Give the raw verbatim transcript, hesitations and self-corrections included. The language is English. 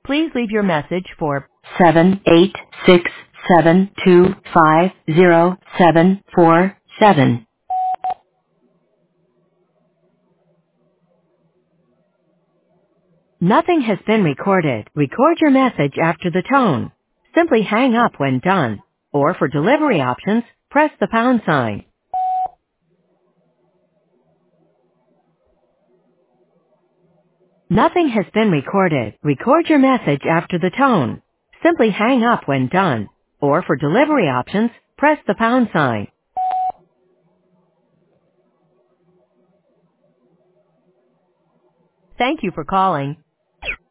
Please leave your message for seven eight six seven two five zero seven four seven. Nothing has been recorded. Record your message after the tone. Simply hang up when done. Or for delivery options, press the pound sign. Nothing has been recorded. Record your message after the tone. Simply hang up when done. Or for delivery options, press the pound sign. Thank you for calling.